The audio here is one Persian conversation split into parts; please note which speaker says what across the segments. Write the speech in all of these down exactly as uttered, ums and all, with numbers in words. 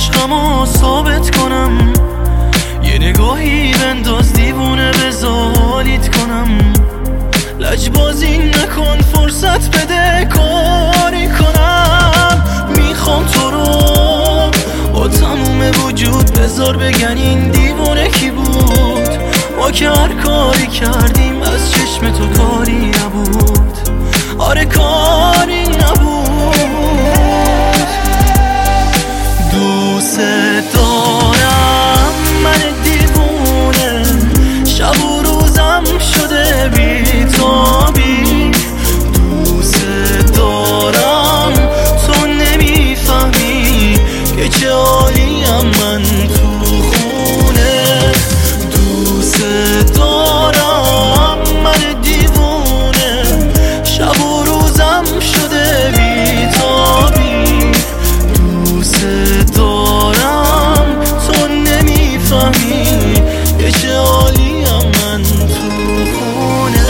Speaker 1: عشقمو ثابت کنم، یه نگاهی بنداز دیوونه بزالیت کنم. لجبازی نکن فرصت بده کاری کنم. میخوام تو رو با تموم وجود بذار بگن این دیوونه کی بود. ما که هر کاری کردیم از چشم تو کاری نبود. آره کاری نبود. دوست دارم من دیوونه، شب و روزم شده بی‌تابی. دوست دارم تو نمیفهمی که چه حالیم من تو خونه. دوست دارم من دیوونه، شب و روزم شده بی‌تابی. دوست دارم تو نمیفهمی که چه حالیم من تو خونه.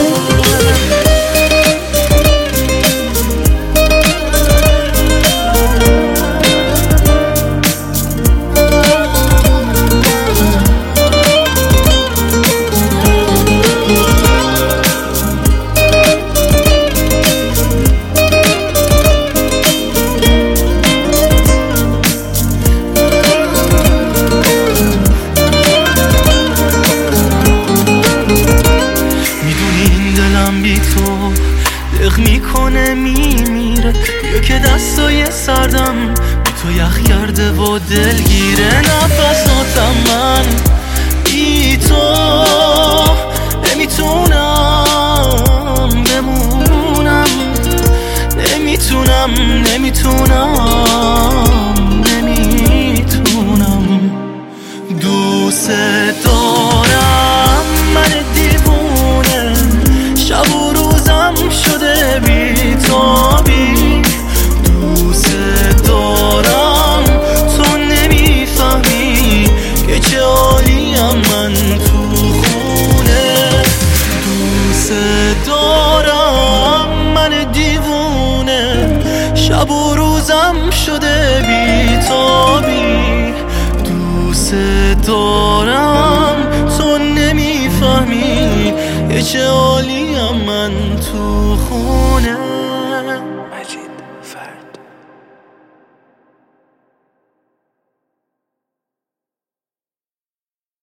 Speaker 1: بی تو دق میکنه میمیره، بیا که دستای سردم بی تو یخ کرده و دلگیره. نفساتم من بی تو نمیتونم بمونم، نمیتونم نمیتونم نمیتونم. دوست دارم من دیوونه، شب و روزم شده بی‌تابی. دوست دارم تو نمیفهمی که چه حالیم من تو خونه. دوست دارم من دیوونه، شب و روزم شده بی‌تابی. دوست دارم تو نمیفهمی که چه حالیم من تو خون.